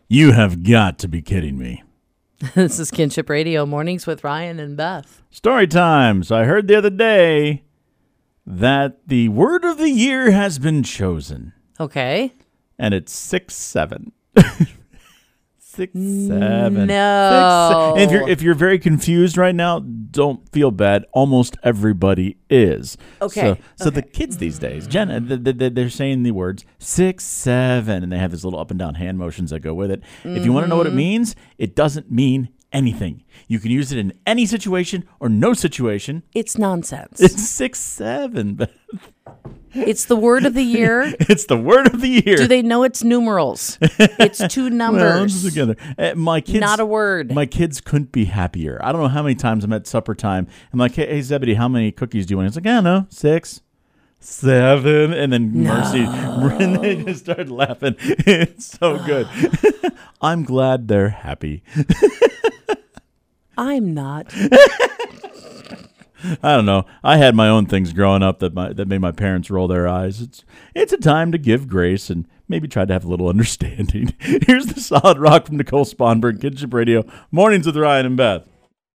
You have got to be kidding me. This is Kinship Radio, mornings with Ryan and Beth. Story time. So I heard the other day that the word of the year has been chosen. Okay. And it's 6-7. 6-7. No. And if you're very confused right now, don't feel bad. Almost everybody is. Okay. So the kids these days, Jen, they're saying the words 6-7, and they have these little up and down hand motions that go with it. If you want to know what it means, it doesn't mean anything. You can use it in any situation or no situation. It's nonsense. It's 6-7. It's the word of the year. It's the word of the year. Do they know it's numerals? It's two numbers. Well, together. My kids, not a word. My kids couldn't be happier. I don't know how many times I'm at supper time. I'm like, hey, Zebedee, how many cookies do you want? He's like, I don't know, 6, 7. And then Mercy, and they just started laughing. It's so good. I'm glad they're happy. I'm not. I don't know. I had my own things growing up that made my parents roll their eyes. It's a time to give grace and maybe try to have a little understanding. Here's the solid rock from Nicole Sponberg, Kinship Radio, mornings with Ryan and Beth.